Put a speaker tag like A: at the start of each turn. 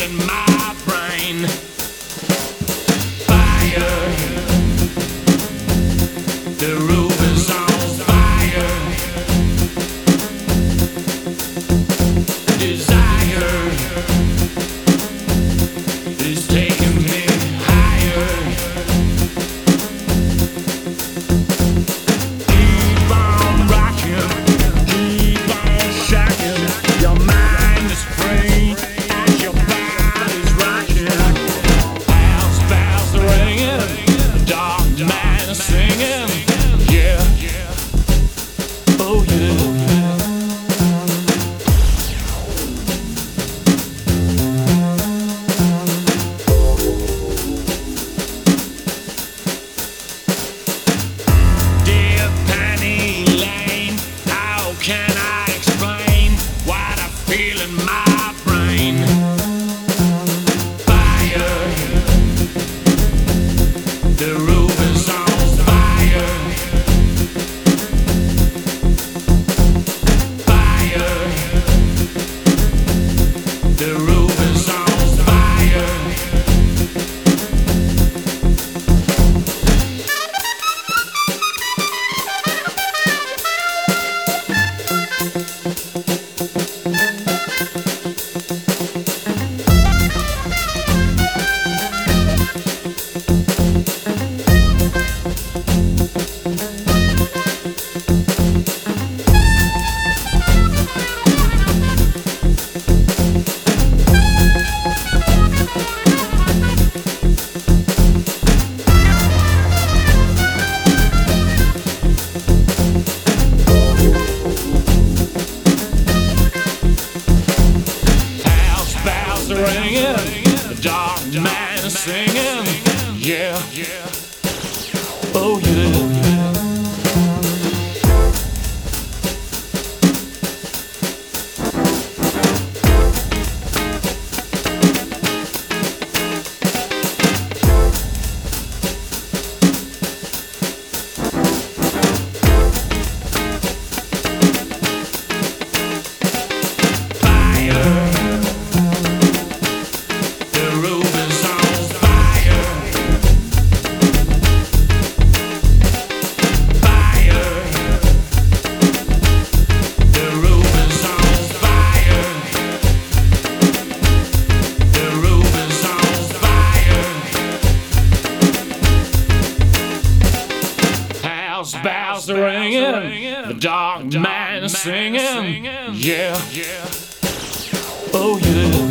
A: feeling my brain. Fire, the roof is on fire. Desire is taking me higher. Keep on rocking, keep on shocking. Your mind is free and your body's rocking. House bells are ringing, dark man is singing. Yeah, oh yeah. Dear Penny Lane, how can I explain what I feel in my brain? Fire, the roof is on fire. Fire, the roof is on fire. House bells are ringing, the dark man is singing. Yeah, oh yeah. Fire, the roof is on fire. Fire, the roof is on fire. The roof is on fire. House bells are ringing, the dark man is singing. Yeah, oh yeah.